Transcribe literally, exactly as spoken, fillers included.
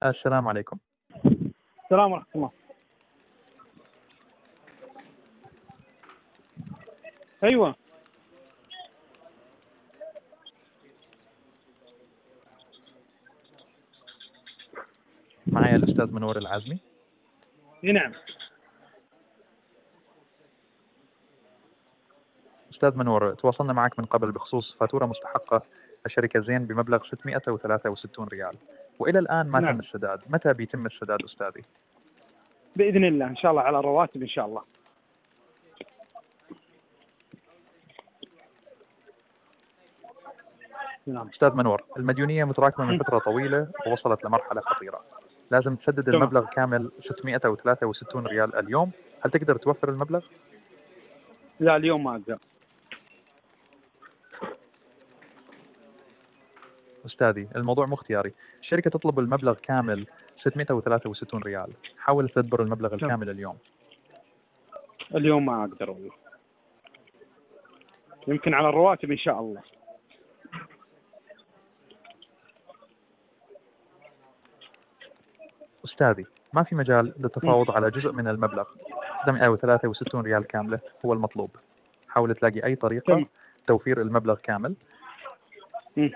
السلام عليكم. السلام ورحمة الله. أيوة. معي الأستاذ منور العازمي. نعم. أستاذ منور، تواصلنا معك من قبل بخصوص فاتورة مستحقة لشركة زين بمبلغ ستمائة وثلاثة وستين ريال، وإلى الآن ما نعم. تم السداد. متى بيتم السداد أستاذي؟ بإذن الله إن شاء الله على الرواتب إن شاء الله. نعم. أستاذ منور، المديونية متراكمة من فترة طويلة ووصلت لمرحلة خطيرة. لازم تسدد تمام. المبلغ كامل ستمائة وثلاثة وستين ريال اليوم. هل تقدر توفر المبلغ؟ لا اليوم ما أقدر. أستاذي الموضوع مو اختياري، الشركة تطلب المبلغ كامل ستمائة وثلاثة وستين ريال. حاول تدبر المبلغ تمام. الكامل اليوم. اليوم ما أقدر والله، يمكن على الرواتب إن شاء الله. أستاذي ما في مجال للتفاوض على جزء من المبلغ. ستمائة وثلاثة وستين ريال كاملة هو المطلوب. حاول تلاقي أي طريقة تمام. توفير المبلغ كامل. مم.